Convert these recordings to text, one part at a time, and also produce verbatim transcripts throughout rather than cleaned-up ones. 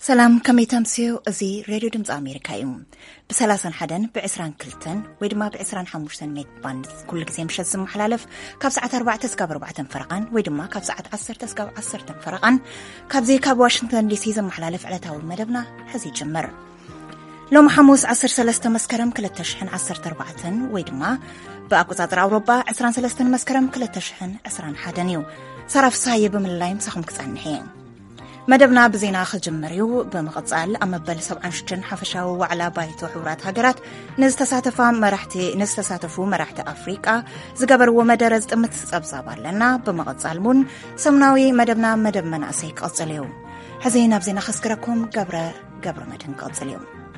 سلام كمي تمسيو ازي راديو دمز امريكا يوم بسلاسن حدن بعسران كلتن ويدما بعسران حموشتن ميت باند كل كزي مشت زم حلالف كاب ساعة أربعة تسكاب أربعة فرقان ويدما كاب ساعة عصر تسكاب عصر فرقان كاب زي كاب واشنطن دي سي زم حلالف على تاول مدبنا حزي جمر لو محموس عصر سلسة مسكرم كل تشحن عصر أربعة ويدما بأقوزات أوروبا عسران سلسة مسكرم كل تشحن عسران حدنيو صرف صايب من اللايم سخم كسعنحين مدبنا بزينا خل جمريو بمقصال أما بل سبعان شجن حفشاو وعلى بايتو حورات هاجرات نستساتفا مرحتي نستساتفو مرحتي أفريقيا زقبر ومدرز تمت أبزابار لنا بمقصال مون سمناوي مدبنا مدب مناسيك قصليو حزينا بزينا خسكركم قبر قبر مدن قصليو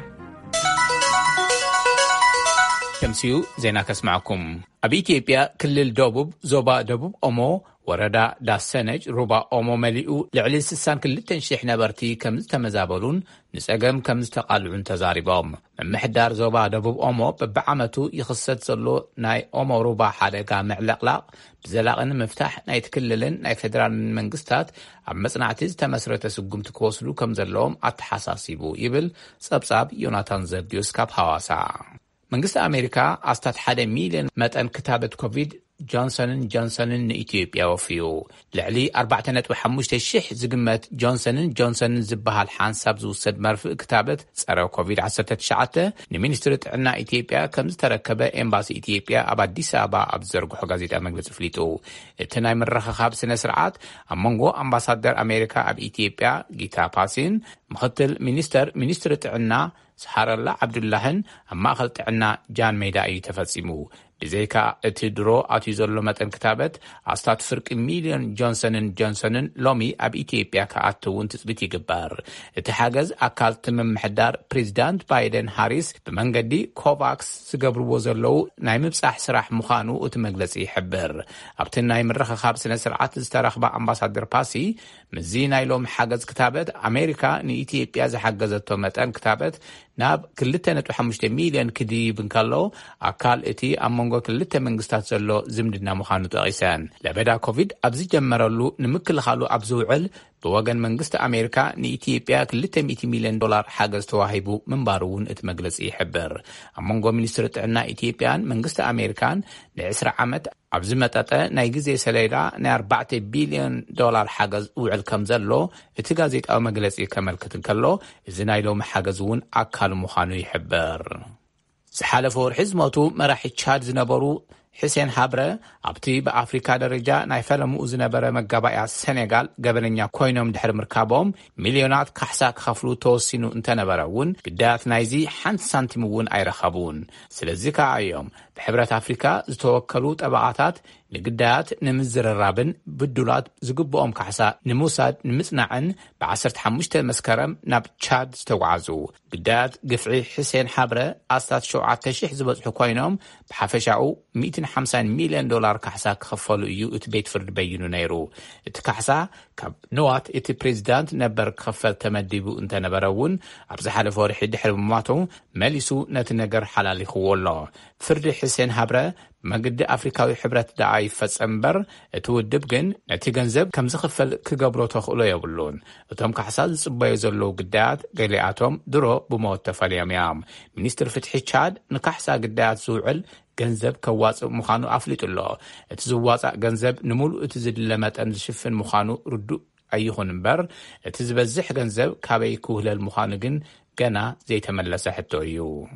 كمسيو زينا كسمعكم أبي إثيوبيا كل الدوبوب زوبا دوبوب أمو وردا داسنج ربا أمو مليئو لعلي السسان كل تنشيح نبرتي كمز تمزابلون نسأقم كمز تقالعون تزاربهم من محدار زوبا دبوب أمو ببعامتو يخصت زلو ناي أمو ربا حالقا معلقلاق بزلاقن مفتاح ناي تكللن ناي فدرال من منقستات عم مصنعتيز تمسرت سقوم تكوصلو كمزلوهم اتحساسيبو يبل سبساب يوناتان زرديوس كاب حواسا منقست أمريكا أستات حدا ميلين متن كتابة كوفيد جونسون جونسون إثيوبيا وفيو لعلي أربعة وحموشت الشح زقمت جونسون جونسون زبها الحانساب زوسد مرفق كتابة سارة كوفيد عسرت تشعته نمينسترت عنا إثيوبيا كم تركبة إمباسي إثيوبيا أبا ديسابا أبزرق حقازيت أمجلس فليتو تناي من رخخاب سنة سرعات أمانغو أمباسادر أمريكا أب إثيوبيا جيتا باسين مختل مينستر مينسترت عنا سحر الله عبد اللهن أما أخذت عنا جان ميدائي تفسمو بزيكا اتدرو اتيزولو متن كتابت أستات فرق مليون جونسون جونسون لومي أب إثيوبيا كأتوون تثبتي قبار اتحاجز أكال تمم محدار بريزيدنت بايدن هاريس بمنقدي كوفاكس سقبر وزلو نايم بصح سراح مخانو وتمجلس يحبر أبتن نايم الرخا خابسنا سرعات استرخبا أمباسادر باسي مزي نايلوم حاجز كتابت أمريكا ني إثيوبيا زحاجزتو متن كتابت ناب كلتنا وحمشت مليون كدي بنكالو أكال اتي أمونغو كلتا منقستات زلو زمدنا مخانو تغيسان لبدا كوفيد أبزي جمرلو نمكل خالو أبزوعل بوغن منقست أمريكا ني إثيوبيا كلتا مئة مليون دولار حاجز تواهيبو من بارون اتمجلس يحبر أمونغو منسترت عنا إثيوبيان منقست أمريكان لعسر عمت أبزي متاتا نايجزي سليرا نار أربعة بليون دولار حاجز وعل كمزلو اتقازيت أو مجلس يكمل كتنكلو إزنايلو محاجزون أكالو مخانو يحبر سحالفور حزمتو مراحي تشاد زنبرو حسين حبره أبتي بأفريقيا درجة نايفلمو زنبره مقابايا سنغال قبلنيا كوينوم دحر مركابهم مليونات كحساك خفلو توسينو انتنبرون قدات نايزي حانت سانتيموون اي رخبون سلزيكا عيوم بحبرة أفريقيا زتوكلو تبعاتات نقدات نمزر الرابن بالدولات زقبوهم كحسا نموساد نمتنعن بعسرت حموشت مسكرم ناب تشاد استوعزو قدات قفعي حسين حبره أستات شوعات تشيح زبط حكوينهم بحفشعو مئة وخمسين مليون دولار كحسا كخفلو يو اتبيت فرد بينو نيرو اتكحسا كاب نوات اتي بريزيدانت نبر كخفل تمديبو انت نبرون عبز حالف ورحي دحر بماتو ماليسو نتنقر حلالي خوالله فرد حسين حبره مقد أفريقيا حبرت دعاي فتصنبر تودب جن نتي جنزب كم زخفل كجبرو تخلو يقولون وتم كحسال صبي زلو قدات قلياتهم درو بموت تفليام منستر فتحي تشاد نكحسا قدات زوعل جنزب كواص مخانو أفلت الله تزواص جنزب نمول اتزد لمت أن شفن مخانو ردو أيهون بر تزبزح جنزب كابي كهل المخانجن جنا زي تملس حتى يو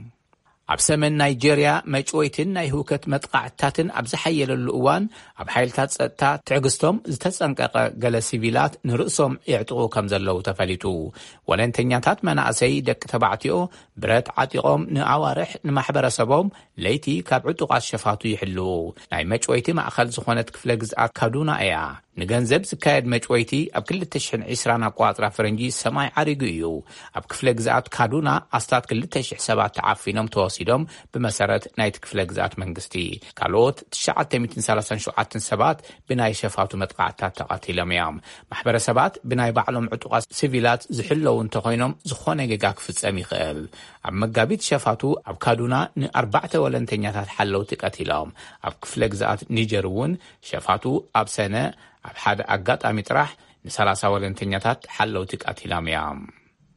عبسمن نيجيريا مجويتن ناي هوكت متقعتاتن عبز حيل الأوان عب حيلتات ستا تعقستهم زتسنقق قل سيفيلات نرأسهم يعتقو كمزلو تفليتو ولن تنياتات مناسي دك تبعتيو برات عاتقهم نعوارح نمحبر سبهم ليتي كابعتقع الشفاتو يحلو ناي مجويتي مأخل زخونت كفلقزات كادونا ايا نجنزب زكايد مجويتي أب كل تشحن عشران أقواطرة فرنجي سماي عريقيو أب كفلقزات كادونا أستات كل تشح سبات تعافينهم توصيدهم بمسارة نايت كفلقزات منقستي كالوت تشعات تميتن سالسان شعاتن سبات بناي شفاتو متقعتات تقاتي لميام محبر سبات بناي بعلم عطوقات سيفيلات زحلو انتقينهم زخونة جاك في السامي خيل أب مقابيت شفاتو أب كادونا ن أربعة ولنتنياتات حلو تقاتي لهم أب كفلقزات نيجرون شفاتو أب سنة أب حد أقات أميتراح نسالاسا ولنتنياتات حلو تقاتي لميام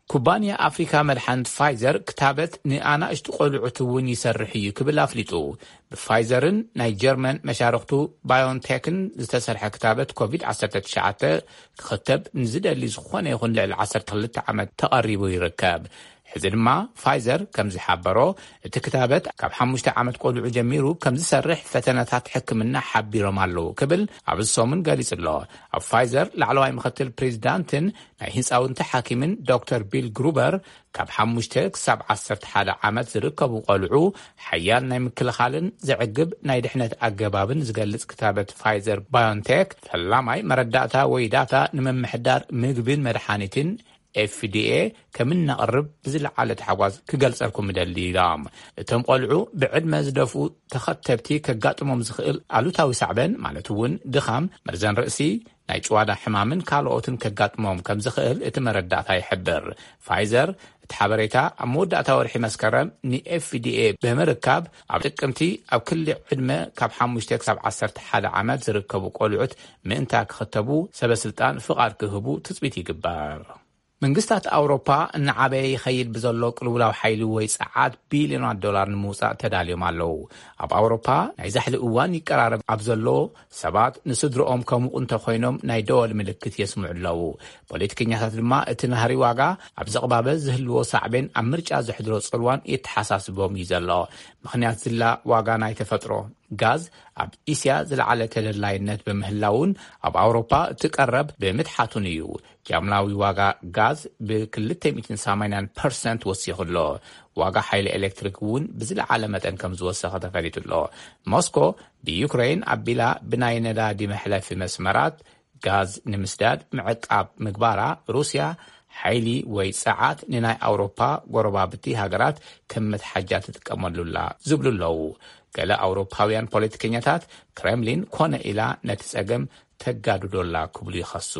ኩባንያ አፍሪካ መድሓኒት ፋይዘር ክታበት ንኣናእሽቱ ቆልዑት እውን ይሰርሕ እዩ ክብል ኣፍሊጡ ብፋይዘርን ናይ ጀርመን መሻርክቱ ባዮንቴክን ዝተሰርሐ ክታበት ኮቪድ ዓሰርተ ትሽዓተ ክኽተብ ንዝደሊ ዝኾነ ይኹን ልዕሊ ዓሰርተ ክልተ ዓመት ተቐሪቡ ይርከብ ሕዚ ድማ ፋይዘር ከም ዝሓበሮ እቲ ክታበት ካብ ሓሙሽተ ዓመት ቆልዑ ጀሚሩ ከም ዝሰርሕ ፈተነታት ሕክምና ሓቢሮም ኣለዉ ክብል ኣብ ሰሙን ገሊጹ ኣሎ ኣብ ፋይዘር ላዕለዋይ ምክትል ፕሬዚዳንትን ናይ ህንፃውንቲ ሓኪምን ዶክተር ቢል ግሩበር ካብ ሓሙሽተ ክሳብ ዓሰርተ ሓደ ዓመት ዝርከቡ ቆልዑ ሓያል ናይ ምክልኻልን ዝዕግብ ናይ ድሕነት ኣገባብን ዝገልጽ ክታበት ፋይዘር ባዮንቴክ ፈላማይ መረዳእታ ወይ ዳታ ንመምሕዳር ምግብን መድሓኒትን ኤፍ ዲ ኤ ከምናቀርብ ብዝለዓለ ተሓጓዝ ክገልጸልኩም ምደሊ ኢሎም እቶም ቆልዑ ብዕድመ ዝደፉ ተኸተብቲ ከጋጥሞም ዝኽእል ኣሉታዊ ሳዕበን ማለት እውን ድኻም መርዘን ርእሲ ናይ ጭዋዳ ሕማምን ካልኦትን ከጋጥሞም ከም ዝኽእል እቲ መረዳእታ ይሕብር ፋይዘር እቲ ሓበሬታ ኣብ መወዳእታ ወርሒ መስከረም ንኤፍ ዲ ኤ ብምርካብ ኣብ ጥቅምቲ ኣብ ክልል ዕድመ ካብ ሓሙሽተ ክሳብ ዓሰርተ ሓደ ዓመት ዝርከቡ ቆልዑት ምእንታ ክኽተቡ ሰበስልጣን ፍቓድ ክህቡ ትፅቢት ይግበር መንግስታት ኣውሮፓ ንዓበየ ይኸይድ ብዘሎ ቅልውላው ሓይሊ ወይ ጸዓት ቢልዮናት ዶላር ንምውፃእ ተዳልዮም ኣለዉ ኣብ ኣውሮፓ ናይ ዛሕሊ እዋን ይቀራረብ ኣብ ዘሎ ሰባት ንስድሮኦም ከምኡ እንተኮይኖም ናይ ደወል ምልክት የስምዑ ኣለዉ ፖለቲከኛታት ድማ እቲ ናህሪ ዋጋ ኣብ ዘቕባበ ዝህልዎ ሳዕቤን ኣብ ምርጫ ዘሕድሮ ጽልዋን የተሓሳስቦም እዩ ዘሎ ምኽንያት ዝላ ዋጋ ናይ ተፈጥሮ ጋዝ ኣብ እስያ ዝለዓለ ተደላይነት በምህላውን ኣብ ኣውሮፓ እትቀረብ ብምትሓቱን እዩ ጃምላዊ ዋጋ ጋዝ ብ200 ሰማንያ ፐርሰንት ወሲኹሎ ዋጋ ሓይሊ ኤሌክትሪክ እውን ብዝለዓለ መጠን ከም ዝወሰኸ ተፈሊጡሎ ሞስኮ ብዩክሬን ኣቢላ ብናይ ነዳዲ መሕለፊ መስመራት ጋዝ ንምስዳድ ምዕቃብ ምግባራ ሩስያ ሓይሊ ወይ ጸዓት ንናይ ኣውሮፓ ጎረባብቲ ሃገራት ከም መትሓጃ ትጥቀመሉላ ዝብሉለዉ ገለ ኣውሮፓውያን ፖለቲከኛታት ክሬምሊን ኮነ ኢላ ነቲ ጸገም ተጋድዶላ ክብሉ ይኸሱ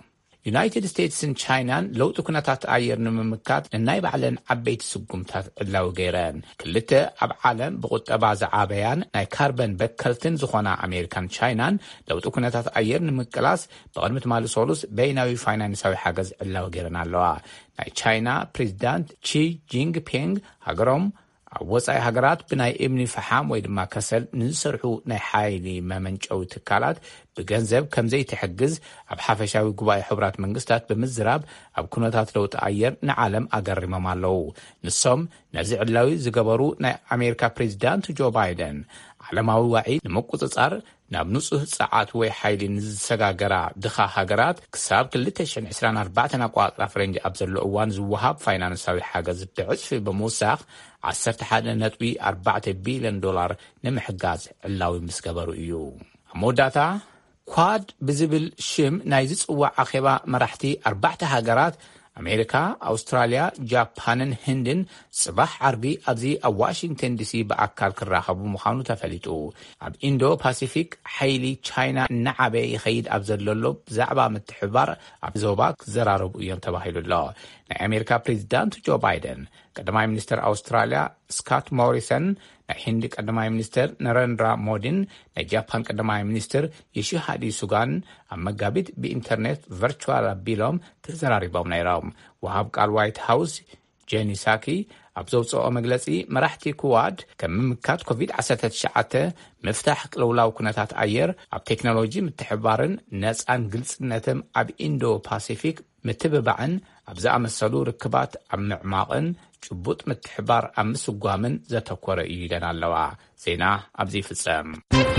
ዩናይትድ ስቴትስን ቻይናን ለውጢ ኩነታት ኣየር ንምምካት ንናይ ባዕለን ዓበይቲ ስጉምታት ዕላዊ ገይረን ክልተ ኣብ ዓለም ብቁጠባ ዝዓበያን ናይ ካርበን በከልትን ዝኾና ኣሜሪካን ቻይናን ለውጢ ኩነታት ኣየር ንምቅላስ ብቅድሚ ትማሊ ሰሉስ በይናዊ ፋይናንሳዊ ሓገዝ ዕላዊ ገይረን ኣለዋ ናይ ቻይና ፕሬዚዳንት ቺ ጂንግፒንግ ሃገሮም ኣብ ወፃኢ ሃገራት ብናይ እምኒ ፈሓም ወይ ድማ ከሰል ንዝሰርሑ ናይ ሓይሊ መመንጨዊ ትካላት ብገንዘብ ከምዘይ ትሕግዝ ኣብ ሓፈሻዊ ጉባኤ ሕብራት መንግስታት ብምዝራብ ኣብ ኩነታት ለውጢ ኣየር ንዓለም ኣገሪሞም ኣለዉ ንሶም ነዚ ዕላዊ ዝገበሩ ናይ ኣሜሪካ ፕሬዚዳንት ጆ ባይደን ዓለማዊ ዋዒ ንምቁፅጻር ናብ ንጹህ ጸዓት ወይ ሓይሊ ንዝሰጋገራ ድኻ ሃገራት ክሳብ ክልተ ሽሕን ዒስራን ኣርባዕተ ኣቋፅራ ፈረንጂ ኣብ ዘሎ እዋን ዝወሃብ ፋይናንሳዊ ሓገዝ ብዕፅፊ ብምውሳኽ ዓሰርተ ሓደ ነጥቢ ኣርባዕተ ቢልዮን ዶላር ንምሕጋዝ ዕላዊ ምስ ገበሩ እዩ ኣብ መወዳእታ ኳድ ብዝብል ሽም ናይ ዝጽዋዕ ኣኼባ መራሕቲ ኣርባዕተ ሃገራት ኣሜሪካ ኣውስትራልያ ጃፓንን ህንድን ጽባሕ ዓርቢ ኣብዚ ኣብ ዋሽንግተን ዲሲ ብኣካል ክራኸቡ ምዃኑ ተፈሊጡ ኣብ ኢንዶ ፓሲፊክ ሓይሊ ቻይና ንዓበየ ይኸይድ ኣብ ዘለሎ ብዛዕባ ምትሕብባር ኣብ ዞባ ክዘራረቡ እዮም ተባሂሉሎ ናይ ኣሜሪካ ፕሬዚዳንት ጆ ባይደን ቀዳማይ ሚኒስትር ኣውስትራልያ ስካት ሞሪሰን ናይ ህንዲ ቀዳማይ ሚኒስትር ነረንድራ ሞዲን ናይ ጃፓን ቀዳማይ ሚኒስትር ዮሺሃዲ ሱጋን ኣብ መጋቢት ብኢንተርኔት ቨርቹዋል ኣቢሎም ተዘራሪቦም ነይሮም ወሃብ ቃል ዋይት ሃውስ ጄኒ ሳኪ ኣብ ዘውፅኦ መግለጺ መራሕቲ ኩዋድ ከም ምምካት ኮቪድ ዓሰርተ ትሽዓተ ምፍታሕ ቅልውላው ኩነታት ኣየር ኣብ ቴክኖሎጂ ምትሕብባርን ነፃን ግልጽነትን ኣብ ኢንዶ ፓሲፊክ ምትብባዕን ኣብ ዝኣመሰሉ ርክባት ኣብ ምዕማቕን ጭቡጥ ምትሕባር ኣብ ምስጓምን ዘተኮረ እዩ ኢለን ኣለዋ ዜና ኣብዚ ይፍጸም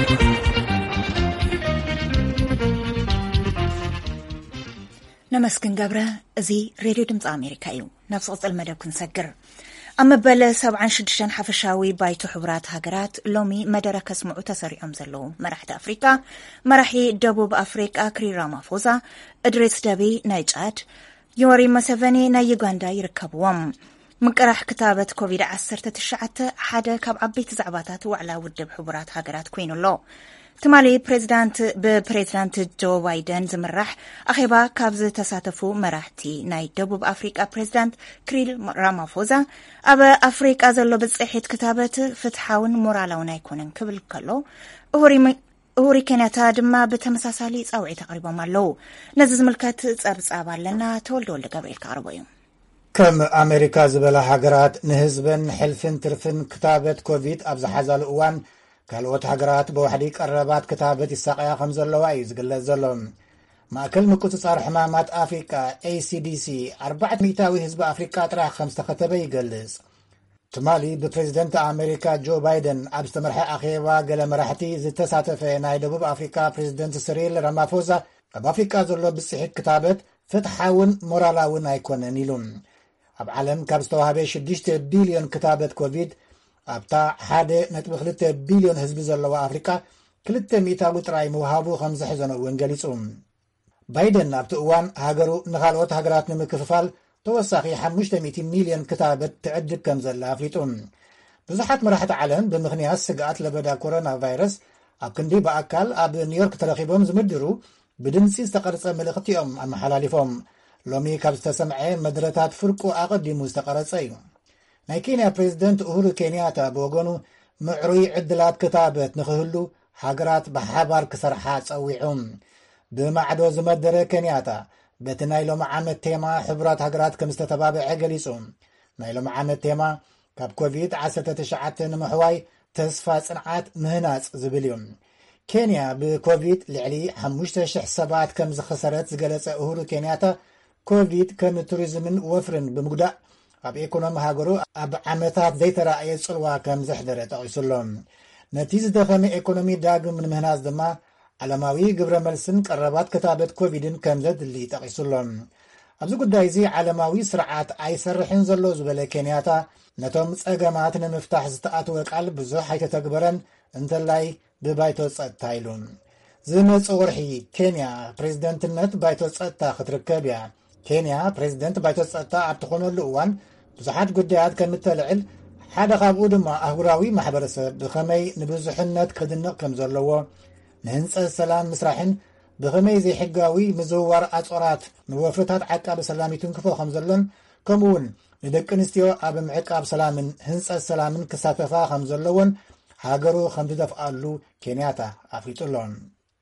ነመስግን ገብረ እዚ ሬድዮ ድምፂ ኣሜሪካ እዩ ናብ ዝቕፅል መደብ ክንሰግር ኣብ መበለ ሰብዓን ሽዱሽተን ሓፈሻዊ ባይቶ ሕቡራት ሃገራት ሎሚ መደረ ከስምዑ ተሰሪዖም ዘለዉ መራሕቲ ኣፍሪካ መራሒ ደቡብ ኣፍሪቃ ክሪል ራማፎዛ እድሪስ ደቢ ናይ ጫድ ዮዌሪ ሙሴቬኒ ናይ ዩጋንዳ ይርከብዎም ምቅራሕ ክታበት ኮቪድ ዓሰርተ ትሽዓተ ሓደ ካብ ዓበይቲ ዛዕባታት ዋዕላ ውድብ ሕቡራት ሃገራት ኮይኑሎ ትማሊ ፕሬዚዳንት ብፕሬዚዳንት ጆ ባይደን ዝምራሕ ኣኼባ ካብ ዝተሳተፉ መራሕቲ ናይ ደቡብ ኣፍሪቃ ፕሬዚዳንት ክሪል ራማፎዛ ኣብ ኣፍሪቃ ዘሎ ብፅሒት ክታበት ፍትሓውን ሞራላውን ኣይኮነን ክብል ከሎ እሁሪ ኬንያታ ድማ ብተመሳሳሊ ጻውዒት ኣቕሪቦም ኣለዉ ነዚ ዝምልከት ጸብጻብ ኣለና ተወልደ ወልደ ገብርኤል ካቕርቦ እዩ ከም ኣሜሪካ ዝበላ ሃገራት ንህዝብን ሕልፍን ትርፍን ክታበት ኮቪድ ኣብ ዝሓዛሉ እዋን ካልኦት ሃገራት ብዋሕዲ ቀረባት ክታበት ይሳቀያ ከም ዘለዋ እዩ ዝግለጽ ዘሎ። ማእከል ምቁጽጻር ሕማማት ኣፍሪቃ ኤ ሲ ዲ ሲ ኣርባዕተ ሚእታዊ ህዝቢ ኣፍሪቃ ጥራሕ ከም ዝተኸተበ ይገልጽ። ትማሊ ብፕሬዚደንት ኣሜሪካ ጆ ባይደን ኣብ ዝተመርሐ ኣኼባ ገለ መራሕቲ ዝተሳተፈ ናይ ደቡብ ኣፍሪካ ፕሬዚደንት ሲሪል ራማፎዛ ኣብ ኣፍሪቃ ዘሎ ብጽሒት ክታበት ፍትሓውን ሞራላውን ኣይኮነን ኢሉ። ኣብ ዓለም ካብ ዝተዋህበ ሽዱሽተ ቢልዮን ክታበት ኮቪድ ኣብታ ሓደ ነጥቢ ክልተ ቢልዮን ህዝቢ ዘለዋ ኣፍሪቃ ክልተ ሚእታዊ ጥራይ ምውሃቡ ከም ዘሕዘነ እውን ገሊጹ። ባይደን ኣብቲ እዋን ሃገሩ ንኻልኦት ሃገራት ንምክፍፋል ተወሳኺ ሓሙሽተ ሚእቲ ሚልዮን ክታበት ትዕድግ ከም ዘላ ኣፍሊጡ። ብዙሓት መራሕቲ ዓለም ብምኽንያት ስግኣት ለበዳ ኮሮና ቫይረስ ኣብ ክንዲ ብኣካል ኣብ ኒውዮርክ ተረኺቦም ዝምድሩ ብድምፂ ዝተቐርጸ መልእኽቲኦም ኣመሓላሊፎም ሎሚ ካብ ዝተሰምዐ መድረታት ፍርቁ ኣቐዲሙ ዝተቐረጸ እዩ። ናይ ኬንያ ፕሬዚደንት ኡሁሩ ኬንያታ ብወገኑ ምዕሩይ ዕድላት ክታበት ንኽህሉ ሃገራት ብሓባር ክሰርሓ ጸዊዑ። ብማዕዶ ዝመደረ ኬንያታ በቲ ናይ ሎሚ ዓመት ቴማ ሕቡራት ሃገራት ከም ዝተተባብዐ ገሊጹ። ናይ ሎሚ ዓመት ቴማ ካብ ኮቪድ ዓሰርተ ትሽዓተ ንምሕዋይ ተስፋ ጽንዓት ምህናጽ ዝብል እዩ። ኬንያ ብኮቪድ ልዕሊ ሓሙሽተ ሽሕ ሰባት ከም ዝኸሰረት ዝገለጸ ኡሁሩ ኬንያታ ኮቪድ ከም ቱሪዝምን ወፍርን ብምጉዳእ ኣብ ኢኮኖሚ ሃገሩ ኣብ ዓመታት ዘይተረኣየ ጽልዋ ከም ዘሕደረ ጠቒሱሎም። ነቲ ዝደኸመ ኢኮኖሚ ዳግም ንምህናጽ ድማ ዓለማዊ ግብረ መልስን ቀረባት ክታበት ኮቪድን ከም ዘድሊ ጠቒሱሎም። ኣብዚ ጉዳይ እዚ ዓለማዊ ስርዓት ኣይሰርሕን ዘሎ ዝበለ ኬንያታ ነቶም ጸገማት ንምፍታሕ ዝተኣተወ ቃል ብዙሕ ኣይተተግበረን እንተላይ ብባይቶ ጸጥታ ኢሉ። ዝመጽእ ወርሒ ኬንያ ፕሬዚደንትነት ባይቶ ጸጥታ ክትርከብ እያ። ኬንያ ፕሬዚደንት ባይቶ ጸጥታ ኣብ ትኾነሉ እዋን ብዙሓት ጉዳያት ከም እተልዕል ሓደ ካብኡ ድማ ኣህጉራዊ ማሕበረሰብ ብኸመይ ንብዙሕነት ክድንቕ ከም ዘለዎ ንህንጸት ሰላም ምስራሕን ብኸመይ ዘይሕጋዊ ምዝውዋር ኣጾራት ንወፍርታት ዓቃቢ ሰላም ይትንክፎ ከም ዘሎን ከምኡውን ንደቂ ኣንስትዮ ኣብ ምዕቃብ ሰላምን ህንጸት ሰላምን ክሳተፋ ከም ዘለዎን ሃገሩ ከም ትደፍኣሉ ኬንያታ ኣፍሊጡሎም።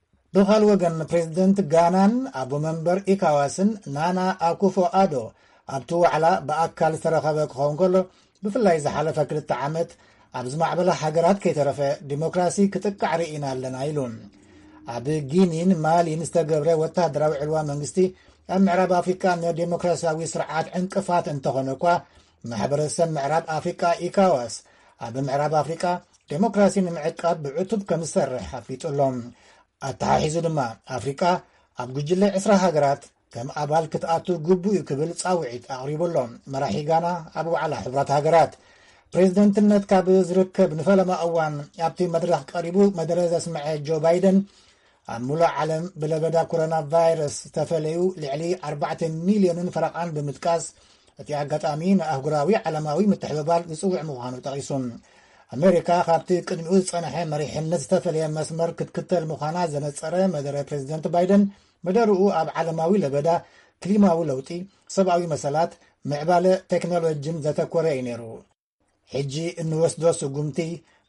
ብኻልእ ወገን ፕሬዚደንት ጋናን ኣቦ መንበር ኢካዋስን ናና ኣኩፎ ኣዶ ኣብቲ ዋዕላ ብኣካል ዝተረኸበ ክኸውን ከሎ ብፍላይ ዝሓለፈ ክልተ ዓመት ኣብ ዝማዕበላ ሃገራት ከይተረፈ ዲሞክራሲ ክጥቃዕ ርኢና ኣለና ኢሉን። ኣብ ጊኒን ማሊን ዝተገብረ ወታደራዊ ዕልዋ መንግስቲ ኣብ ምዕራብ ኣፍሪካ ንዴሞክራሲያዊ ስርዓት ዕንቅፋት እንተኾነ እኳ ማሕበረሰብ ምዕራብ ኣፍሪካ ኢካዋስ ኣብ ምዕራብ ኣፍሪካ ዴሞክራሲ ንምዕቃብ ብዕቱብ ከም ዝሰርሕ ኣፍሊጡሎም። ኣተሓሒዙ ድማ ኣፍሪቃ ኣብ ጉጅለ ዕስራ ሃገራት ከም ኣባል ክትኣቱ ግቡእ እዩ ክብል ጻውዒት ኣቕሪቡሎም። መራሒ ጋና ኣብ ዋዕላ ሕቡራት ሃገራት ፕሬዚደንትነት ካብ ዝርከብ ንፈለማ እዋን ኣብቲ መድረኽ ቀሪቡ መደረ ዘስምዐ ጆ ባይደን ኣብ ሙሉእ ዓለም ብለበዳ ኮሮና ቫይረስ ዝተፈለዩ ልዕሊ ኣርባዕተ ሚልዮንን ፈረቓን ብምጥቃስ እቲ ኣጋጣሚ ንኣህጉራዊ ዓለማዊ ምትሕብባር ዝጽውዕ ምዃኑ ጠቒሱ ኣሜሪካ ካብቲ ቅድሚኡ ዝጸንሐ መሪሕነት ዝተፈለየ መስመር ክትክተል ምዃና ዘነጸረ መደረ ፕሬዚደንት ባይደን መደርኡ ኣብ ዓለማዊ ለበዳ ክሊማዊ ለውጢ ሰብኣዊ መሰላት ምዕባለ ቴክኖሎጂን ዘተኮረ እዩ ነይሩ። ሕጂ እንወስዶ ስጉምቲ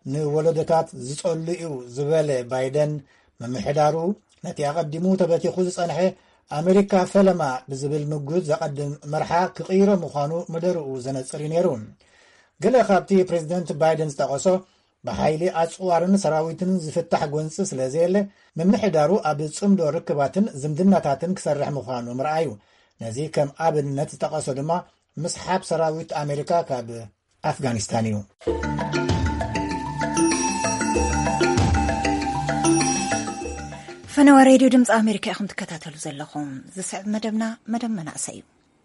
ንወለዶታት ዝጸሉ እዩ ዝበለ ባይደን መምሕዳሩ ነቲ ኣቐዲሙ ተበቲኹ ዝጸንሐ ኣሜሪካ ፈለማ ብዝብል ምጉድ ዘቐድም መርሓ ክቕይሮ ምዃኑ መደርኡ ዘነጽር እዩ ነይሩ። ገለ ካብቲ ፕሬዚደንት ባይደን ዝጠቐሶ ብሓይሊ ኣጽዋርን ሰራዊትን ዝፍታሕ ጎንፂ ስለ ዘየለ ምምሕዳሩ ኣብ ጽምዶ ርክባትን ዝምድናታትን ክሰርሕ ምዃኑ ምርኣዩ። ነዚ ከም ኣብነት ዝጠቐሶ ድማ ምስሓብ ሰራዊት ኣሜሪካ ካብ ኣፍጋኒስታን እዩ። ፈነዋ ሬድዮ ድምፂ ኣሜሪካ ኢኹም ትከታተሉ ዘለኹም። ዝስዕብ መደብና መደብ መናእሰይ እዩ።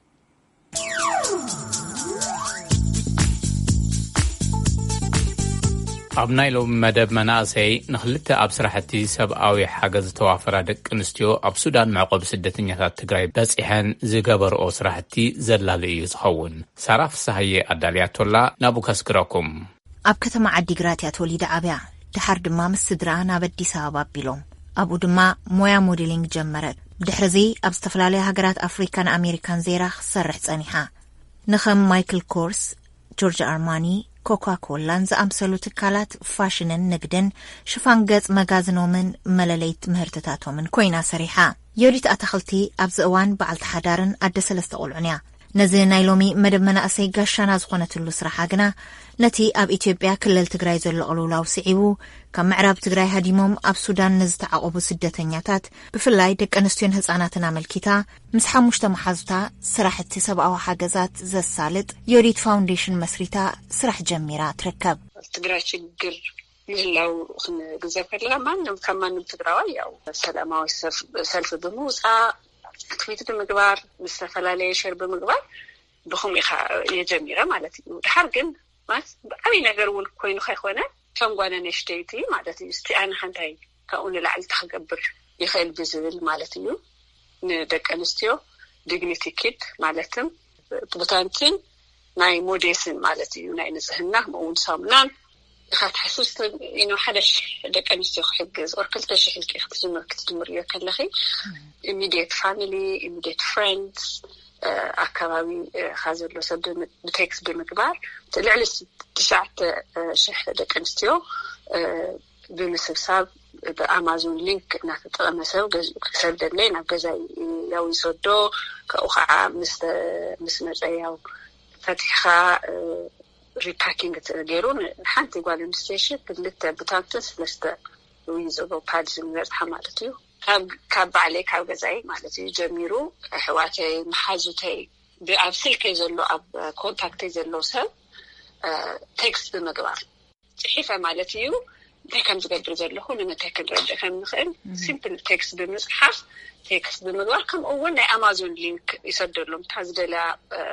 ኣብ ናይ ሎም መደብ መናእሰይ ንኽልተ ኣብ ስራሕቲ ሰብኣዊ ሓገዝ ዝተዋፈራ ደቂ ኣንስትዮ ኣብ ሱዳን መዕቆቢ ስደተኛታት ትግራይ በፂሐን ዝገበርኦ ስራሕቲ ዘላሊ እዩ ዝኸውን። ሳራ ፍሳሃየ ኣዳልያቶላ ናቡ ከስክረኩም። ኣብ ከተማ ዓዲግራት እያ ተወሊዳ ዓብያ ድሓር ድማ ምስ ስድራ ናብ ኣዲስ ኣበባ ኣቢሎም ኣብኡ ድማ ሞያ ሞዴሊንግ ጀመረት። ብድሕሪ ኣብ ዝተፈላለዩ ሃገራት ኣፍሪካን ኣሜሪካን ዜራ ክሰርሕ ጸኒሓ። ንኸም ማይክል ኮርስ፣ ጆርጅ ኣርማኒ፣ ኮካ ኮላን ዝኣምሰሉ ትካላት ፋሽንን ንግድን ሽፋን ገጽ መጋዝኖምን መለለይት ምህርትታቶምን ኮይና ሰሪሓ። የወዲት ኣታኽልቲ ኣብዚ እዋን በዓልቲ ሓዳርን ኣደ ሰለስተ ቁልዑን እያ። ነዚ ናይ ሎሚ መደብ መናእሰይ ጋሻና ዝኾነትሉ ስራሕ ግና ነቲ ኣብ ኢትዮጵያ ክልል ትግራይ ዘሎ ቅልውላው ስዒቡ ካብ ምዕራብ ትግራይ ሃዲሞም ኣብ ሱዳን ንዝተዓቆቡ ስደተኛታት ብፍላይ ደቂ ኣንስትዮን ህጻናትን ኣመልኪታ ምስ ሓሙሽተ መሓዙታ ስራሕቲ ሰብኣዊ ሓገዛት ዘሳልጥ ዮዲት ፋውንዴሽን መስሪታ ስራሕ ጀሚራ ትርከብ። ትግራይ ችግር ምህላው ክንግዘብ ከለና ማንም ከማንም ትግራዋይ ያው ሰላማዊ ሰልፍ ብምውፃእ ትዊት ብምግባር ምስተፈላለየ ሸር ብምግባር ብኹም ኢኻ የጀሚረ ማለት እዩ። ድሓር ግን ማለት ብዓብይ ነገር እውን ኮይኑ ከይኾነ ከም ጓነ ነሽተይቲ ማለት እዩ እስቲ ኣነ ሓንታይ ካብኡ ንላዕሊ ተኽገብር ይኽእል ብዝብል ማለት እዩ ንደቂ ኣንስትዮ ዲግኒቲ ኪድ ማለትም ቡታንትን ናይ ሞዴስን ማለት እዩ ናይ ንጽህና ከምኡውን ሳሙናን ኢኻ ትሓስስ ኢኖ ሓደ ደቂ ኣንስትዮ ክሕግዝ ኦር ክልተ ሽሕ ኢልካ ክትጅምር ክትጅምር እዮ ከለኺ ኢሚድየት ፋሚሊ ኢሚድየት ፍሬንድስ ኣካባቢ ካዘሎ ሰብ ብቴክስት ብምግባር ልዕሊ ትሽዓተ ሽሕ ደቂ ኣንስትዮ ብምስብሳብ ብኣማዞን ሊንክ እናተጠቐመ ሰብ ሰብ ደለይ ናብ ገዛ ያው ይሰዶ ካብኡ ከዓ ምስ መፀያው ፈቲሕኻ ሪፓኪንግ ተገይሩን ሓንቲ ጓል ኣንስተይቲ ክልተ ቡታንትን ሰለስተ ዊዝቦ ፓድስ ንበፅሓ ማለት እዩ ካብ ባዕለይ ካብ ገዛይ ማለት እዩ ጀሚሩ ኣሕዋተይ መሓዙተይ ብኣብ ስልከይ ዘሎ ኣብ ኮንታክተይ ዘሎ ሰብ ቴክስት ብምግባር ፅሒፈ ማለት እዩ እንታይ ከም ዝገብር ዘለኹ ንምንታይ ክንረድእ ከም ንኽእል ሲምፕል ቴክስት ብምፅሓፍ ቴክስት ብምግባር ከምኡውን ናይ ኣማዞን ሊንክ ይሰደሎም ታዝደልያ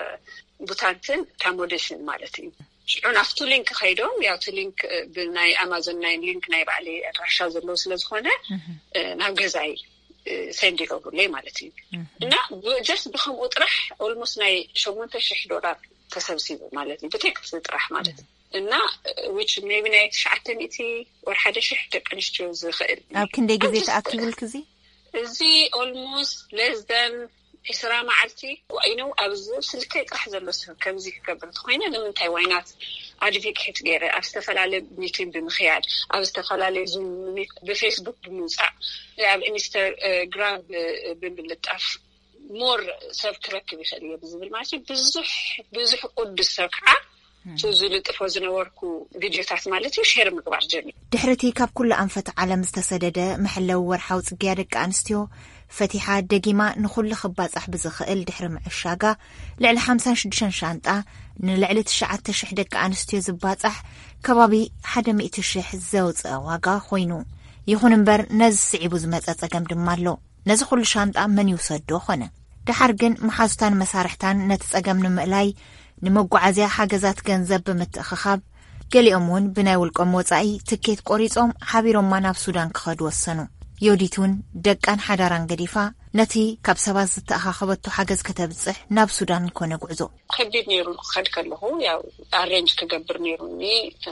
ቡታንትን ታሞዴሽን ማለት እዩ ሽዑን ኣፍቱ ሊንክ ኸይዶም ያውቲ ሊንክ ብናይ ኣማዞን ናይ ሊንክ ናይ ባዕሊ ኣድራሻ ዘለዎ ስለ ዝኾነ ናብ ገዛይ ሰንድ ይገብሩለይ ማለት እዩ እና ጀስት ብከምኡ ጥራሕ ኦልሞስት ናይ ሸሞንተ ሽሕ ዶላር ተሰብሲቡ ማለት እዩ ብቴክስት ጥራሕ ማለት እዩ እና which maybe ናይ ትሽዓተ ሚእቲ ወር ሓደ ሽሕ ደቂ ኣንስትዮ ዝኽእል ኣብ ክንደይ ግዜ ተኣክቲቭልክ እዚ እዚ ኦልሞስት less than እስራ መዓልቲ ወይኑ ኣብዚ ስልከይ ጥራሕ ዘሎ ሰብ ከምዚ ክገብር ተኮይነ ንምንታይ ዋይናት ኣድቮኬት ገይረ ኣብ ዝተፈላለዩ ሚቲንግ ብምኽያድ ኣብ ዝተፈላለዩ ዙም ብፌስቡክ ብምውፃእ ኣብ ኢንስታግራም ብምልጣፍ ሞር ሰብ ክረክብ ይኽእል እየ ብዝብል ማለት ብዙሕ ብዙሕ ቅዱስ ሰብ ከዓ ዝልጥፎ ዝነበርኩ ቪድዮታት ማለት እዩ ሼር ምግባር ጀሚር ድሕርቲ ካብ ኩሉ ኣንፈት ዓለም ዝተሰደደ መሕለው ወርሓዊ ጽግያ ደቂ ኣንስትዮ ፈቲሓ ደጊማ ንኹሉ ክባጻሕ ብዝኽእል ድሕሪ ምዕሻጋ ልዕሊ ሓምሳ ወሽዱሽተ ሻንጣ ንልዕሊ ትሽዓተ ሽሕ ደቂ ኣንስትዮ ዝባጻሕ ከባቢ ሓደ ሚእቲ ሽሕ ዘውፅአ ዋጋ ኮይኑ ይኹን እምበር ነዚ ስዒቡ ዝመፀ ጸገም ድማ ኣሎ ነዚ ኩሉ ሻንጣ መን ይውሰዶ ኾነ ድሓር ግን መሓዙታን መሳርሕታን ነቲ ጸገም ንምእላይ ንመጓዓዝያ ሓገዛት ገንዘብ ብምትእኽኻብ ገሊኦም እውን ብናይ ውልቆም ወፃኢ ትኬት ቆሪጾም ሓቢሮማ ናብ ሱዳን ክኸዱ ወሰኑ ዮዲቱን ደቃን ሓዳራን ገዲፋ ነቲ ካብ ሰባት ዝተኣኻኸበቶ ሓገዝ ከተብፅሕ ናብ ሱዳን ኮነ ጉዕዞ ከቢድ ነይሩ ክኸድ ከለኹ ያው ኣሬንጅ ክገብር ነይሩኒ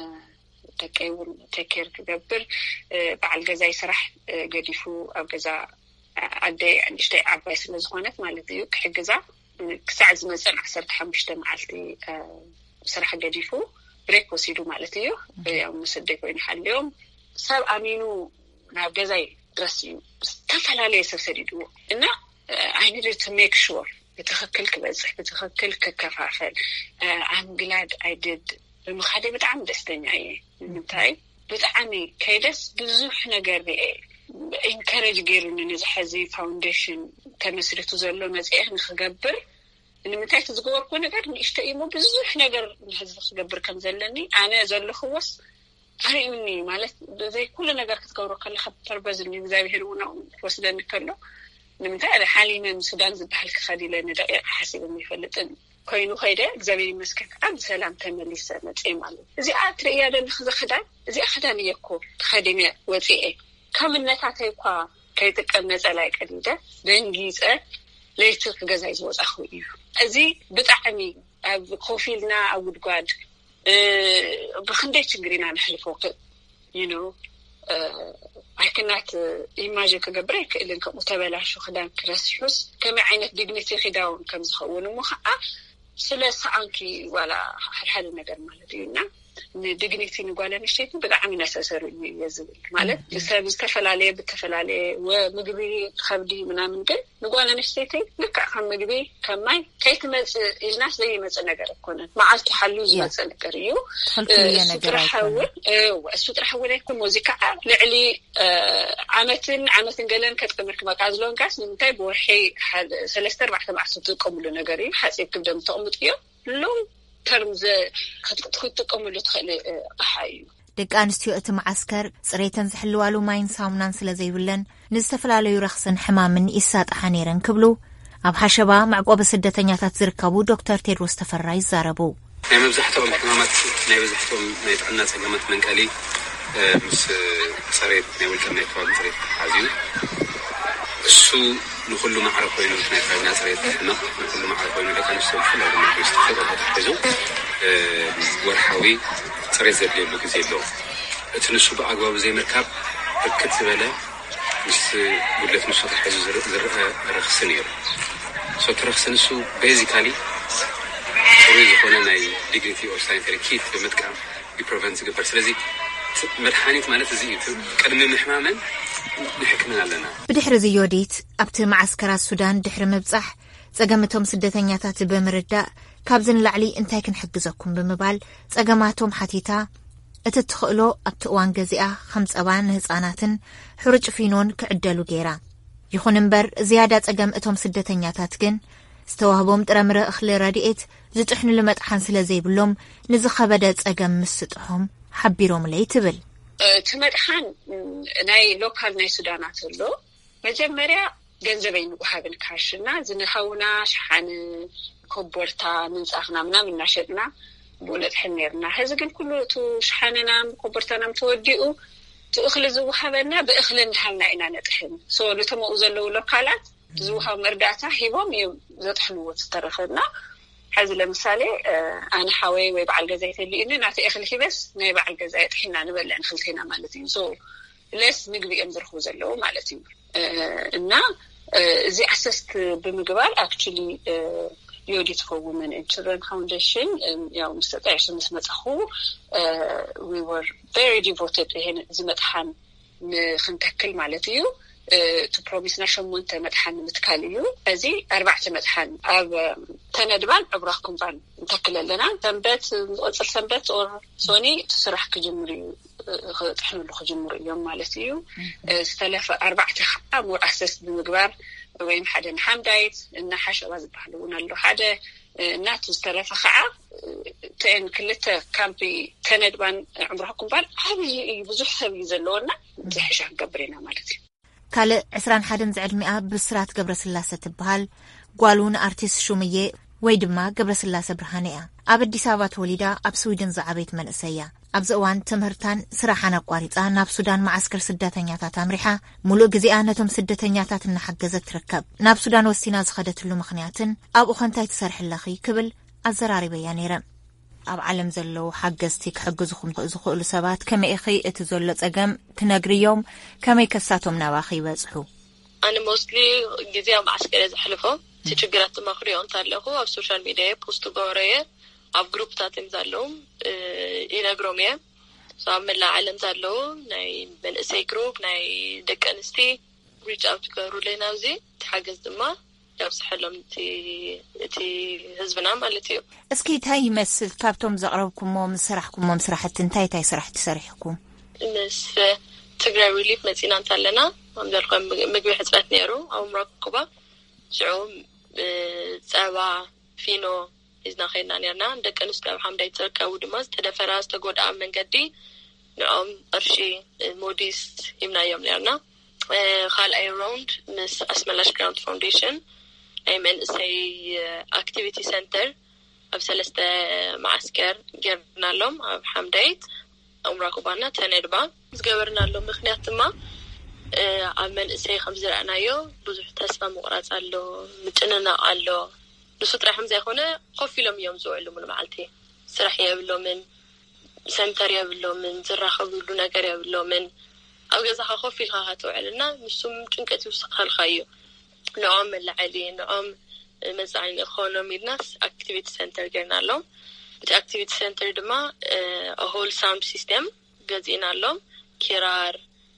ደቀይ እውን ቴኬር ክገብር በዓል ገዛይ ስራሕ ገዲፉ ኣብ ገዛ ኣደይ ንእሽተይ ዓባይ ስለ ዝኾነት ማለት እዩ ክሕግዛ ክሳዕ ዝመፅን ዓሰርተ ሓሙሽተ መዓልቲ ስራሕ ገዲፉ ብሬክ ወሲዱ ማለት እዩ ያው መስደይ ኮይኑ ሓልዮም ሰብ ኣሚኑ ናብ ገዛይ ድረስ እዩ ዝተፈላለዩ ሰብ ሰዲድዎ እና I needed to make sure ብትኽክል ክበፅሕ ብትኽክል ክከፋፈል I'm glad I did ብምኻደ ብጣዕሚ ደስተኛ እየ ንምንታይ ብጣዕሚ ከይደስ ብዙሕ ነገር እየ ኢንካሬጅ ገይሩኒ ንዝሕዚ ፋውንዴሽን ተመስሪቱ ዘሎ መፅኤ ንክገብር ንምንታይ ዝገበርኩ ነገር ንእሽተይ እሞ ብዙሕ ነገር ንሕዚ ክገብር ከም ዘለኒ ኣነ ዘለኽዎስ ኣሪኡኒ ማለት በዘይ ኩሉ ነገር ክትገብሮ ከለኻ ፐርፐዝ ንእግዚኣብሔር እውን ወስደኒ ከሎ ንምንታይ ኣነ ሓሊመ ሱዳን ዝበሃል ክኸድ ኢለኒ ደቂቕ ሓሲበ ይፈልጥን ኮይኑ ኸይደ እግዚአብሔር ይመስገን ከዓ ብሰላም ተመሊሰ መፅኤ ማለት እዚኣ ትርእያ ዘለኹ ዝኽዳን እዚኣ ክዳን እየ እኮ ተኸዲነ ወፂኤ ከምነታተይ እኳ ከይጥቀም ነፀላይ ቀዲደ ደንጊፀ ለይቲ ክገዛይ ዝወፃኹ እዩ እዚ ብጣዕሚ ኣብ ኮፊልና ኣብ ጉድጓድ ብክንደይ ችግር ኢና ንሕልፎ you know I cannot imagine ክገብር ኣይክእልን ከምኡ ተበላሹ ክዳን ክረስሑስ ከመይ ዓይነት ዲግኒቲ ክዳውን ከም ዝኸውን እሞ ከዓ ስለ ሰኣንኪ ዋላ ሓደ ነገር ማለት እዩና ንዲግኒቲ ንጓለን ሸይት ብጣዕሚ ነሰሰሩ ይዝብል ማለት ሰብ ዝተፈላልየ ብተፈላልየ ወምግቢ ከብዲ ምናምን ግን ንጓለን ሸይት ልክ ከም ምግቢ ከማይ ከይትመጽ ኢልናስ ዘይመጽ ነገር እኮነ ማዓልቱ ሓሉ ዝመጽ ነገር እዩ ጥራሐው እሱ ጥራሐው ላይ ኮ ሙዚቃ ልዕሊ ዓመትን ዓመትን ገለን ከጥምርክ መቃዝሎን ጋስ ንምንታይ በወርሒ ሰለስተ ኣርባዕተ ማዕሶ ተቆምሉ ነገር እዩ ሓጺብ ክብደም ተቆምጥዮ ሎም ተርምዘ ክትጥቀምሉ ትኽእል ኣሓዩ ደቂ ኣንስትዮ እቲ ማዓስከር ጽሬተን ዝሕልዋሉ ማይን ሳሙናን ስለ ዘይብለን ንዝተፈላለዩ ረኽስን ሕማምን ይሳጣሓ ነይረን ክብሉ ኣብ ሓሸባ ማዕቆብ ስደተኛታት ዝርከቡ ዶክተር ቴድሮስ ተፈራ ይዛረቡ ናይ መብዛሕትኦም ሕማማት ናይ መብዛሕትኦም ናይ ጥዕና ጸገማት መንቀሊ ምስ ጽሬት ናይ ውልቀ ናይ ከባቢ ጽሬት ሓዝዩ እሱ ንኩሉ ማዕረ ኮይኑ ናይ ካብና ጽሬት ነው ንኩሉ ማዕረ ኮይኑ ደቂ ኣንስትዮ ፍላይ ድማ ይስተፈረዱ ሒዙ ወርሓዊ ጽሬት ዘድልየሉ ግዜ ኣሎ እቲ ንሱ ብኣግባቡ ዘይምርካብ ብርክት ዝበለ ምስ ጉድለት ምሻት ሒዙ ዝርአ ረኽሲ ነይሩ ሶ ተረኽሲ ንሱ ቤዚካሊ ጥሩ ዝኾነ ናይ ዲግኒቲ ኦፍ ሳይንቲፊክ ኪት ብምጥቃም ይፕሮቨንት ዝግበር ስለዚ መድሓኒት ማለት እዚ እዩ ቅድሚ ምሕማምን ንሕክምና ኣለና ብድሕሪ ዝዮዲት ኣብቲ ማዓስከራት ሱዳን ድሕሪ ምብጻሕ ጸገምቶም ስደተኛታት ብምርዳእ ካብዝን ላዕሊ እንታይ ክንሕግዘኩም ብምባል ጸገማቶም ሓቲታ እቲ ትኽእሎ ኣብቲ እዋን ገዚኣ ከም ጸባ ንህፃናትን ሕሩጭ ፊኖን ክዕደሉ ገይራ ይኹን እምበር ዝያዳ ጸገም እቶም ስደተኛታት ግን ዝተዋህቦም ጥረምረ እኽሊ ረድኤት ዝጥሕንሉ መጥሓን ስለ ዘይብሎም ንዝኸበደ ጸገም ምስጥሖም ሓቢሮም ለይ ትብል እቲ መጥሓን ናይ ሎካል ናይ ሱዳናት ኣሎ መጀመርያ ገንዘበይ ንውሃብን ካሽና ዝንኸውና ሸሓን ኮቦርታ ምንጻፍና ምናምን እናሸጥና ብነጥሕን ነርና ሕዚ ግን ኩሉ እቲ ሸሓንና ኮቦርታና ተወዲኡ ትእኽሊ ዝውሃበና ብእኽሊ እንዳሃልና ኢና ነጥሕን ሶ ለተመኡ ዘለው ሎካላት ዝውሃብ መርዳእታ ሂቦም እዮም ዘጥሕንዎ ዝተረፈና حز لمثالي أنا حاوي ويبع الجزائر اللي إننا نعطي أخلي بس نبع الجزائر حنا نبلع نخلتنا مالتين so ليس نقبي أمزر خوز اللو مالتين إننا زي أسست بمقبال actually Youth for Women and Children Foundation يا مستطيع عشان نسمع أخو we were very devoted هنا زي متحن نخنتكل مالتيو to promise نشون منت متحن متكاليو هذه أربعة متحن أب تندبان عبركم بان نتكل لنا تنبت أصل تنبت أو سوني تسرح كجمري تحمل خجمري يوم مالتيو استلف أربعة خام وأسس بمقبار وين حدا حمدايت إن حشة وزب حلونا له حدا نات استلف خاء تين كلته كامبي تندبان عبركم بان هذه بزح يزلونا زي حشة قبرنا مالتيو كال عسران حدن زعل مئة بسرات قبر سلاسة تبهال قالون أرتيس شومية ويدما قبر سلاسة برهانية أبد ديسابات وليدا أب سويدن زعبيت من أسيا أب زوان تمهرتان سراحانا قواريتا ناب سودان معسكر سداتنياتا تامريحا ملو قزيانتهم سداتنياتا نحقزت تركب ناب سودان وستينا زخدت اللو مخنياتن أب أخنتاي تسرح اللخي كبل الزراري بيانيرا أب علم زلو حقزتك حقزخم تأزخو سبات كما إخي اتزولو تأقام تناقري يوم كما يكساتهم نواخي وزحو أنا موستلي جزيا معسكر يزحلفو تشجرات مخريون تارلخو أب سوشال ميديا بوستو غورية أب جروب تاتم زالوم إينا جرومية سأعمل لعالم زالو ناي من إسي جروب ناي دك أنستي reach out كارو لينا وزي تحقز دما يابس حلم تي تي هزبنا مالتيو اسكي تاي يمثل كابتوم زقربكم ومسرحكم ومسرحت انتاي تاي سرح تسرحكم مس تقرأ ريليف متينا نتعلنا عمدالكم مقبي حسبات نيرو أو مراقبة شعو سابع فينو إذنا خيرنا نيرنا عندك أنسكا حمد يتركا ودماز تدفراز تقود عام من قدي نعم أرشي موديس يمنا يوم نيرنا خال أي راوند مس اسم لاش جراوند فاونديشن أي من سي activity center أبسلست معسكر جرنا لهم أب حمديت أو مراقبنا تندبا زجورنا لهم مخنيات ما أمن سي خمسة رأنايو بزح تسمع مقراط على متننا على نصوت رحم زي خونه خوفي لهم يوم زوعلو من معلتي سرح يابلو من سنتر يابلو من زرخ يابلو نجار يابلو من أو جزاها خوفي لها توعلنا مسوم تنكتي وسخ الخيو نعم العلي نعم مزعين إخوانهم الناس activity center جرنا لهم እቲ activity center ድማ a whole sound system ገዚእና ኣሎም ኪራር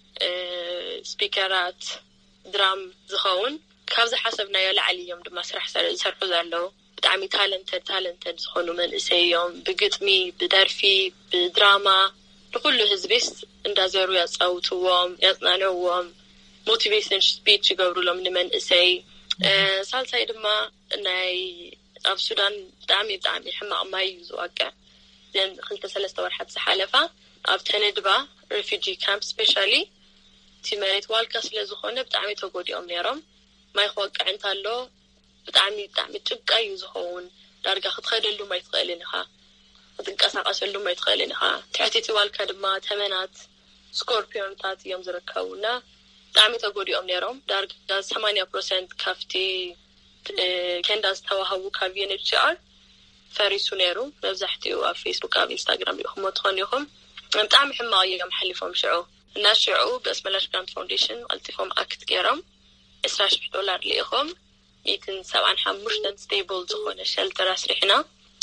ስፒከራት ድራም ዝኸውን ካብዚ ሓሰብናዮ ላዕሊ እዮም ድማ ስራሕ ዝሰርሑ ዘለው ብጣዕሚ ታለንተድ ታለንተድ ዝኾኑ መንእሰይ እዮም ብግጥሚ ብደርፊ ብድራማ ንኩሉ ህዝብስ እንዳዘሩ ያጻውቱዎም ያጽናንዑዎም ሞቲቬሽን ስፒች ይገብሩሎም ንመንእሰይ ሳልሳይ ድማ ናይ ኣብ ሱዳን ብጣዕሚ ብጣዕሚ ሕማቕ ማይ ዝዋቅዕ ዘን ክልተ ሰለስተ ወርሓት ዝሓለፋ ኣብ ተነድባ refugee camp specially ቲመሬት ዋልካ ስለ ዝኾነ ብጣዕሚ ተጎዲኦም ነይሮም ማይ ክወቅዕ እንተሎ ብጣዕሚ ብጣዕሚ ጭቃ እዩ ዝኸውን ዳርጋ ክትኸደሉ ማይ ትኽእልን ኢኻ ክትንቀሳቐሰሉ ማይ ትኽእልን ኢኻ ትሕቲቲ ዋልካ ድማ ተመናት ስኮርፒዮንታት እዮም ዝርከቡና ብጣዕሚ ተጎዲኦም ነይሮም ዳርጋ ሰማንያ ፐርሰንት ካፍቲ ከንዳ ዝተዋህቡ ካብ ዩ ኤን ኤች ሲ ኣር ፈሪሱ ነይሩ መብዛሕትኡ ኣብ ፌስቡክ ኣብ ኢንስታግራም ኢኹም ትኾኑ ኢኹም ብጣዕሚ ሕማቕ እዮም ሓሊፎም ሽዑ እና ሽዑ በስመላሽ ግራንት ፋውንዴሽን ኣልቲፎም ኣክት ገይሮም عشرة آلاف دولار لإخوم يمكن سبعة حمشت ستيبل زخون الشلتر أسرحنا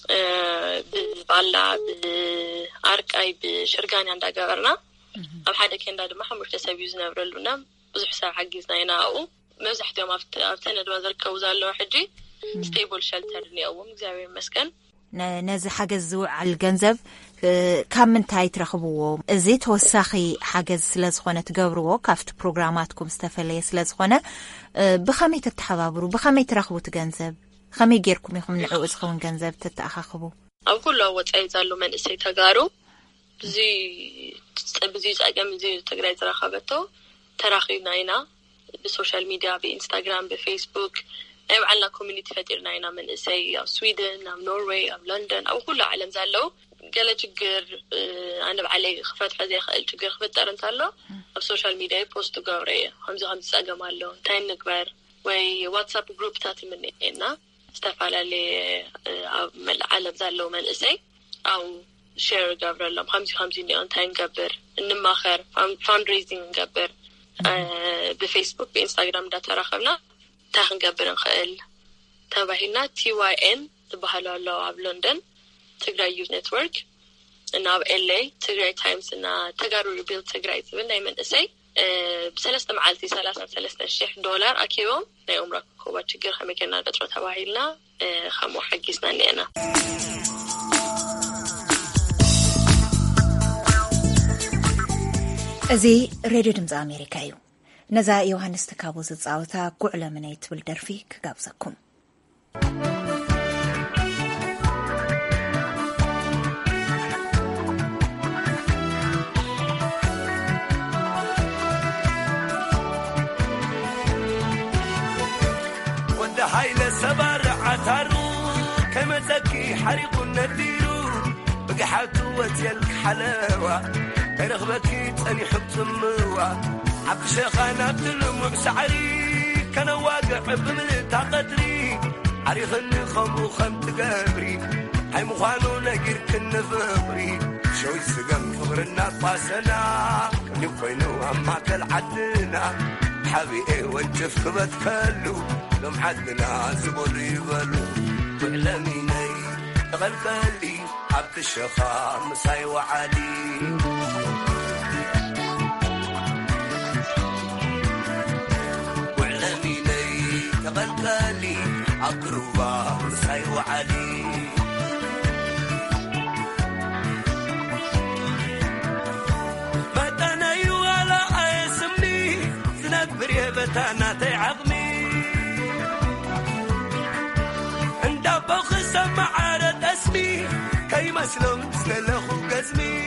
بالبالا بالأركاي بشرقاني عند أجارنا أو حدا كان داد ما حمشت سبيزنا برلونا بزح ساعة حجزنا يناو مزحت يوم أفتنا دوازر كوزال لو حجي ستيبل شلتر اللي أول زاوية مسكن نزي حجز على الجنزب كم من تاي ترخبوه زيت وساخي حجز لازخونة تجبروه كافت برنامجاتكم استفلي لازخونة بخمية التحضابرو بخمية ترخبو تجنزب خمية غيركم يخم نعوز خون جنزب تتأخخبو أو كله وتعيزالو من إسي تجارو بزي بزي أجمع زي تجري ترخبته تراخينا هنا بالسوشيال ميديا بإنستغرام بفيسبوك أو على كوميونيتي فديرنا هنا من إسي أو سويدن أو نوروي أو لندن أو كله عالم زالو قال تجر أنا بعلي خفت حذي خال تجر خفت ترنتالو في السوشيال ميديا بوست قورية خمسة خمسة أجمالو تاين نكبر وي واتساب جروب تاتي مني هنا استفعل لي من العالم زالو من إسي أو شير قبر لهم خمسة خمسين يوم تاين قبر إنما آخر فاندريزين قبر بفيسبوك بإنستغرام ده تراخبنا تاخن قبر نخيل تابعينا تي واي إن تبهلو الله عب لندن تجري يوز نتورك إنه ب إل إيه تجري تايمز إنه تجارو ريبيل تجري تبين دايما إسي بسلسة معلتي سلسة سلسة شيح دولار أكيوم نيوم ركوبة تجر خمي كنا بتروح تبعيلنا خمو حجزنا لنا أزي راديو دمز أمريكايو نزا يوهانس تكابوز تصاوتا قعلة من يتبل درفيك قابزكم ود هايل سبار عتارو كما زكي حريق النديرو بقحاتو وتيلك حلاوة رغبتي تاني حب موا عبد شيخانا بتلم بسعري كان واقع بملت قدري عريخني خمو خمت قبري هاي مخانو نقير كن فبري شوي سقم فغرنا طاسنا كني وفينو أما كالعدنا حبيئي وانجف كبت كلو لم حدنا زبور يبلو وعلميني غلقالي عبد الشيخان مساي وعلي غلقالي أقربا مساي وعلي بتانا يوالا اسمي زنبر يا بتانا تعظمي انت بخ سمع رد اسمي كي مسلم سلخو قزمي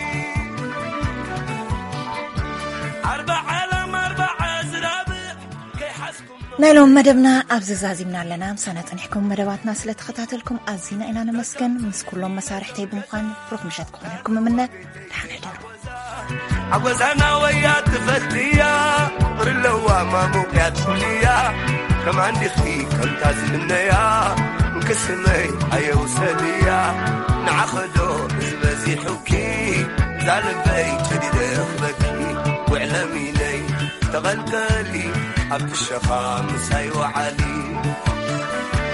أربعة لم أربعة زرابة كي حسكم نالهم مدبنا أبزازازي من علنا مسانة نحكم مدباتنا سلة خطاتلكم أزينا إلى نمسكن من كلهم مسارح تيب مخان روح مشات كون لكم منا لحن حدارو عوزانا ويا تفتيا برلوا ما موقعت كليا كم عندي خي كم تازلنا يا مكسمي هيا وسليا نعخدو بزبزي حكي زعل بيت جديد اخبكي وعلميني تغلقلي عبد الشخام مساي وعلي